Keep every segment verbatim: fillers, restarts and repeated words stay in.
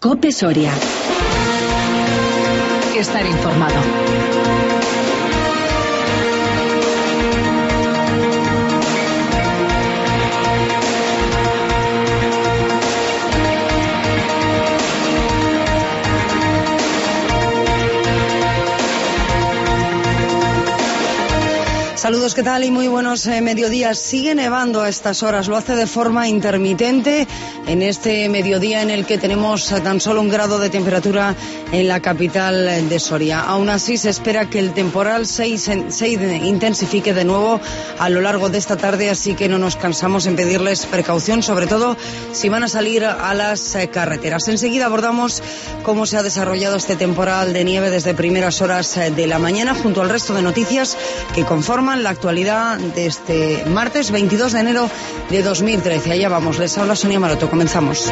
COPE Soria. Estar informado. Saludos, ¿qué tal? Y muy buenos eh, mediodías. Sigue nevando a estas horas, lo hace de forma intermitente en este mediodía en el que tenemos tan solo un grado de temperatura en la capital de Soria. Aún así se espera que el temporal se, se intensifique de nuevo a lo largo de esta tarde, así que no nos cansamos en pedirles precaución, sobre todo si van a salir a las eh, carreteras. Enseguida abordamos cómo se ha desarrollado este temporal de nieve desde primeras horas eh, de la mañana, junto al resto de noticias que conforman la actualidad de este martes veintidós de enero de dos mil trece. Allá vamos, les habla Sonia Maroto. Comenzamos.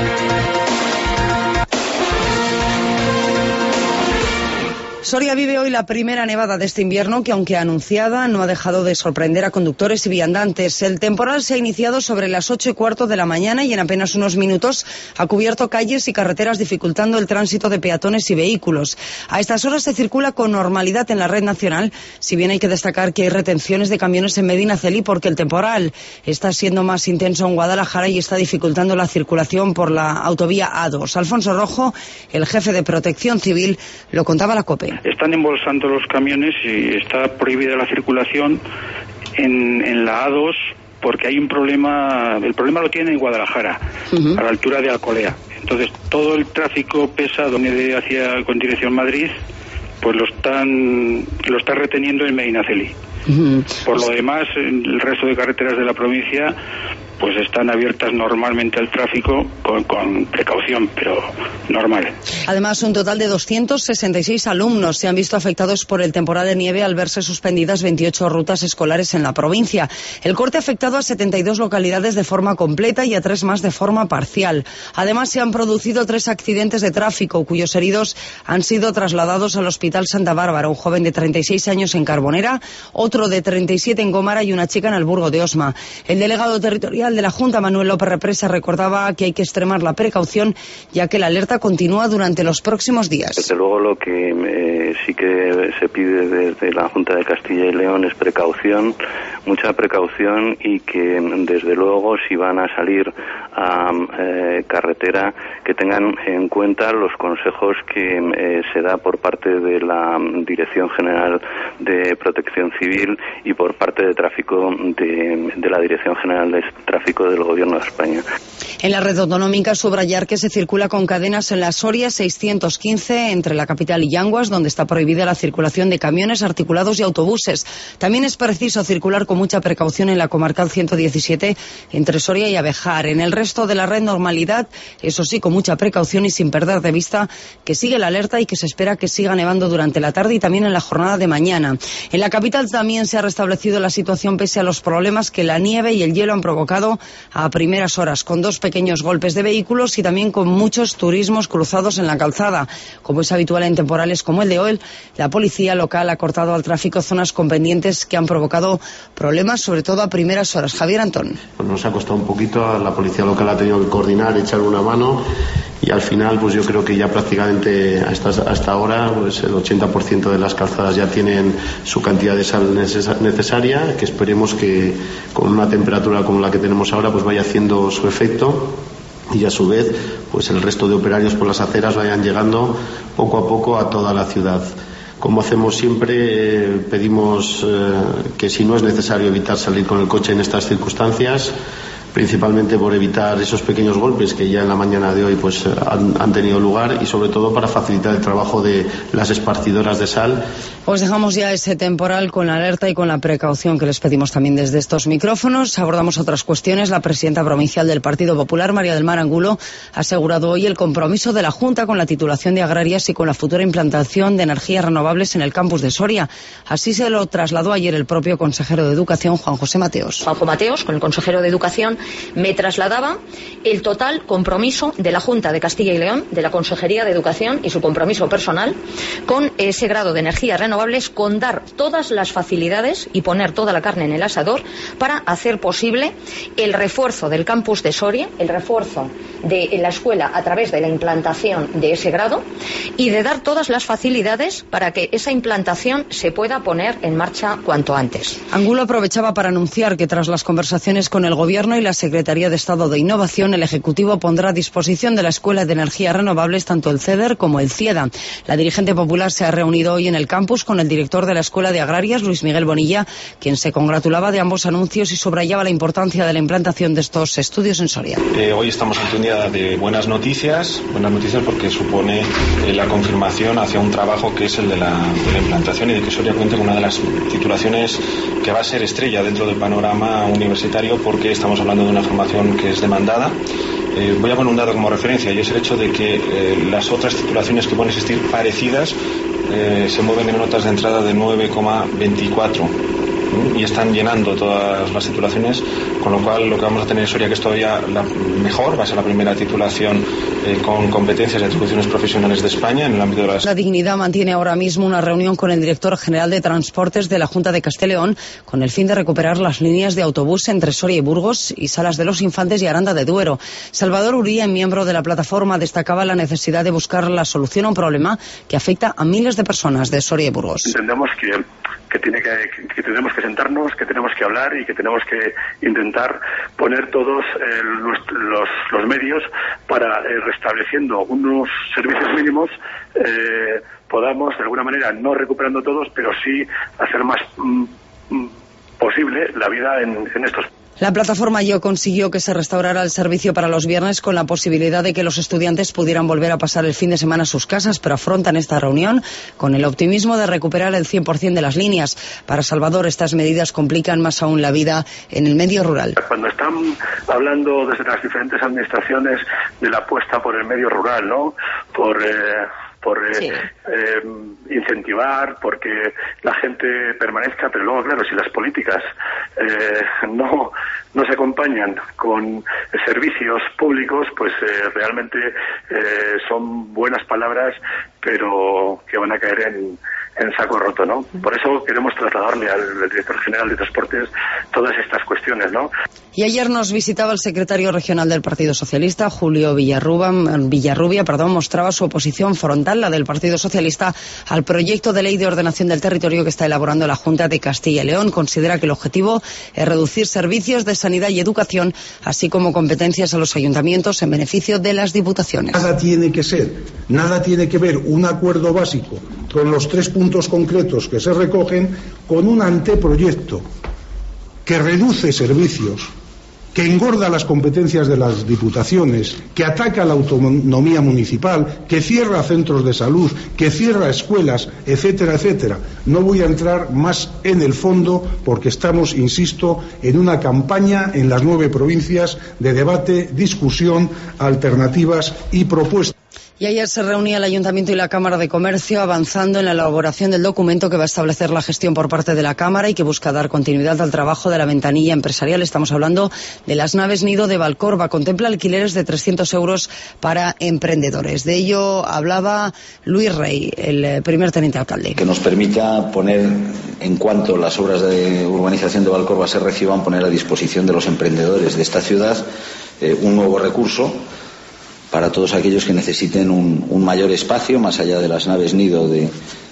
Soria vive hoy la primera nevada de este invierno que, aunque anunciada, no ha dejado de sorprender a conductores y viandantes. El temporal se ha iniciado sobre las ocho y cuarto de la mañana y en apenas unos minutos ha cubierto calles y carreteras, dificultando el tránsito de peatones y vehículos. A estas horas se circula con normalidad en la red nacional, si bien hay que destacar que hay retenciones de camiones en Medinaceli porque el temporal está siendo más intenso en Guadalajara y está dificultando la circulación por la autovía A dos. Alfonso Rojo, el jefe de Protección Civil, lo contaba a la COPE. Están embolsando los camiones y está prohibida la circulación en, en la A dos porque hay un problema, el problema lo tiene en Guadalajara, uh-huh. a la altura de Alcolea. Entonces todo el tráfico pesado de hacia con dirección Madrid, pues lo están lo está reteniendo en Medinaceli. Uh-huh. Por lo demás, el resto de carreteras de la provincia pues están abiertas normalmente al tráfico con, con precaución, pero normal. Además, un total de doscientos sesenta y seis alumnos se han visto afectados por el temporal de nieve al verse suspendidas veintiocho rutas escolares en la provincia. El corte ha afectado a setenta y dos localidades de forma completa y a tres más de forma parcial. Además, se han producido tres accidentes de tráfico, cuyos heridos han sido trasladados al Hospital Santa Bárbara, un joven de treinta y seis años en Carbonera, otro de treinta y siete en Gómara y una chica en el Burgo de Osma. El delegado territorial de la Junta, Manuel López Represa, recordaba que hay que extremar la precaución, ya que la alerta continúa durante los próximos días. Desde luego lo que eh, sí que se pide desde la Junta de Castilla y León es precaución, mucha precaución, y que desde luego si van a salir a eh, carretera que tengan en cuenta los consejos que eh, se da por parte de la Dirección General de Protección Civil y por parte de tráfico de, de la Dirección General de Tráfico del Gobierno de España. En la red autonómica, subrayar que se circula con cadenas en la Soria seiscientos quince entre la capital y Yanguas, donde está prohibida la circulación de camiones, articulados y autobuses. También es preciso circular con mucha precaución en la comarcal ciento diecisiete entre Soria y Abejar. En el resto de la red, normalidad, eso sí, con mucha precaución y sin perder de vista que sigue la alerta y que se espera que siga nevando durante la tarde y también en la jornada de mañana. En la capital también se ha restablecido la situación pese a los problemas que la nieve y el hielo han provocado a primeras horas, con dos pequeños golpes de vehículos y también con muchos turismos cruzados en la calzada. Como es habitual en temporales como el de hoy, la policía local ha cortado al tráfico zonas con pendientes que han provocado problemas, sobre todo a primeras horas. Javier Antón. Pues nos ha costado un poquito, la policía local ha tenido que coordinar, echar una mano, y al final pues yo creo que ya prácticamente hasta, hasta ahora pues el ochenta por ciento de las calzadas ya tienen su cantidad de sal necesaria, que esperemos que con una temperatura como la que tenemos ahora pues vaya haciendo su efecto, y a su vez pues el resto de operarios por las aceras vayan llegando poco a poco a toda la ciudad. Como hacemos siempre, eh, pedimos eh, que si no es necesario evitar salir con el coche en estas circunstancias, principalmente por evitar esos pequeños golpes que ya en la mañana de hoy pues han, han tenido lugar, y sobre todo para facilitar el trabajo de las esparcidoras de sal. Pues dejamos ya ese temporal con la alerta y con la precaución que les pedimos también desde estos micrófonos. Abordamos otras cuestiones. La presidenta provincial del Partido Popular, María del Mar Angulo, ha asegurado hoy el compromiso de la Junta con la titulación de agrarias y con la futura implantación de energías renovables en el campus de Soria. Así se lo trasladó ayer el propio consejero de Educación, Juan José Mateos. Juanjo Mateos, con el consejero de Educación, me trasladaba el total compromiso de la Junta de Castilla y León, de la Consejería de Educación y su compromiso personal con ese grado de energías renovables, con dar todas las facilidades y poner toda la carne en el asador para hacer posible el refuerzo del campus de Soria, el refuerzo de la escuela a través de la implantación de ese grado y de dar todas las facilidades para que esa implantación se pueda poner en marcha cuanto antes. Angulo aprovechaba para anunciar que tras las conversaciones con el Gobierno y la Secretaría de Estado de Innovación, el Ejecutivo pondrá a disposición de la Escuela de Energías Renovables tanto el CEDER como el CIEDA. La dirigente popular se ha reunido hoy en el campus con el director de la Escuela de Agrarias, Luis Miguel Bonilla, quien se congratulaba de ambos anuncios y subrayaba la importancia de la implantación de estos estudios en Soria. Eh, hoy estamos ante un día de buenas noticias, buenas noticias porque supone eh, la confirmación hacia un trabajo que es el de la, de la implantación y de que Soria cuente con una de las titulaciones que va a ser estrella dentro del panorama universitario, porque estamos hablando de una formación que es demandada. Eh, voy a poner un dato como referencia, y es el hecho de que eh, las otras titulaciones que pueden existir parecidas eh, se mueven en notas de entrada de nueve coma veinticuatro y están llenando todas las titulaciones, con lo cual lo que vamos a tener en Soria, que es todavía la mejor, va a ser la primera titulación eh, con competencias y atribuciones profesionales de España en el ámbito de las... La Dignidad mantiene ahora mismo una reunión con el director general de Transportes de la Junta de Castilla y León con el fin de recuperar las líneas de autobús entre Soria y Burgos y Salas de los Infantes y Aranda de Duero. Salvador Uría, miembro de la plataforma, destacaba la necesidad de buscar la solución a un problema que afecta a miles de personas de Soria y Burgos. Entendemos que que tiene que, que tenemos que sentarnos, que tenemos que hablar y que tenemos que intentar poner todos eh, los, los, los medios para, eh, restableciendo unos servicios mínimos, eh, podamos, de alguna manera, no recuperando todos, pero sí hacer más mm, posible la vida en, en estos. La plataforma Yo consiguió que se restaurara el servicio para los viernes con la posibilidad de que los estudiantes pudieran volver a pasar el fin de semana a sus casas, pero afrontan esta reunión con el optimismo de recuperar el cien por ciento de las líneas. Para Salvador, estas medidas complican más aún la vida en el medio rural. Cuando están hablando desde las diferentes administraciones de la apuesta por el medio rural, ¿no? Por... Eh... por eh, sí. eh, incentivar, porque la gente permanezca, pero luego, claro, si las políticas eh, no no se acompañan con servicios públicos, pues eh, realmente eh, son buenas palabras, pero que van a caer en, en saco roto, ¿no? Por eso queremos trasladarle al, al director general de Transportes todas estas cuestiones, ¿no? Y ayer nos visitaba el secretario regional del Partido Socialista, Julio Villarrubia, Villarrubia, perdón, mostraba su oposición frontal, la del Partido Socialista, al proyecto de ley de ordenación del territorio que está elaborando la Junta de Castilla y León. Considera que el objetivo es reducir servicios de sanidad y educación, así como competencias a los ayuntamientos en beneficio de las diputaciones. Nada tiene que ser, nada tiene que ver un acuerdo básico con los tres puntos concretos que se recogen con un anteproyecto que reduce servicios, que engorda las competencias de las diputaciones, que ataca la autonomía municipal, que cierra centros de salud, que cierra escuelas, etcétera, etcétera. No voy a entrar más en el fondo porque estamos, insisto, en una campaña en las nueve provincias de debate, discusión, alternativas y propuestas. Y ayer se reunía el Ayuntamiento y la Cámara de Comercio avanzando en la elaboración del documento que va a establecer la gestión por parte de la Cámara y que busca dar continuidad al trabajo de la ventanilla empresarial. Estamos hablando de las naves nido de Valcorba. Contempla alquileres de trescientos euros para emprendedores. De ello hablaba Luis Rey, el primer teniente alcalde. Que nos permita poner, en cuanto las obras de urbanización de Valcorba se reciban, poner a disposición de los emprendedores de esta ciudad eh, un nuevo recurso para todos aquellos que necesiten un, un mayor espacio, más allá de las naves nido de,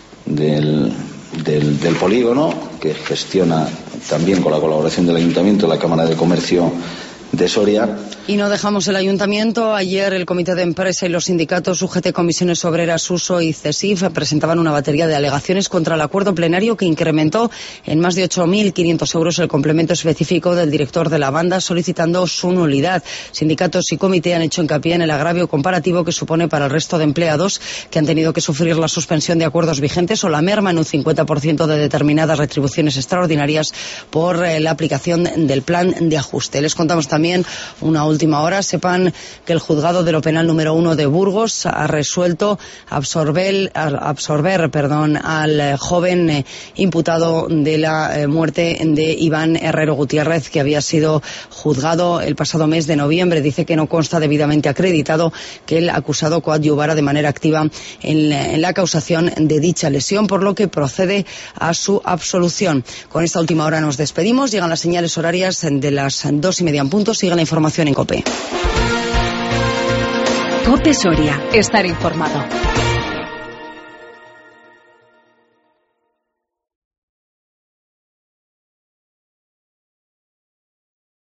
del, del, del polígono, que gestiona también con la colaboración del Ayuntamiento, la Cámara de Comercio de Soria. Y no dejamos el Ayuntamiento. Ayer el Comité de Empresa y los sindicatos U G T, Comisiones Obreras, Uso y CESIF presentaban una batería de alegaciones contra el acuerdo plenario que incrementó en más de ocho mil quinientos euros el complemento específico del director de la banda, solicitando su nulidad. Sindicatos y comité han hecho hincapié en el agravio comparativo que supone para el resto de empleados que han tenido que sufrir la suspensión de acuerdos vigentes o la merma en un cincuenta por ciento de determinadas retribuciones extraordinarias por eh, la aplicación del plan de ajuste. Les contamos también también una última hora. Sepan que el juzgado de lo penal número uno de Burgos ha resuelto absorber, absorber perdón, al joven eh, imputado de la eh, muerte de Iván Herrero Gutiérrez, que había sido juzgado el pasado mes de noviembre. Dice que no consta debidamente acreditado que el acusado coadyuvara de manera activa en la, en la causación de dicha lesión, por lo que procede a su absolución. Con esta última hora nos despedimos. Llegan las señales horarias de las dos y media en punto. Sigue la información en COPE. COPE Soria. Estar informado.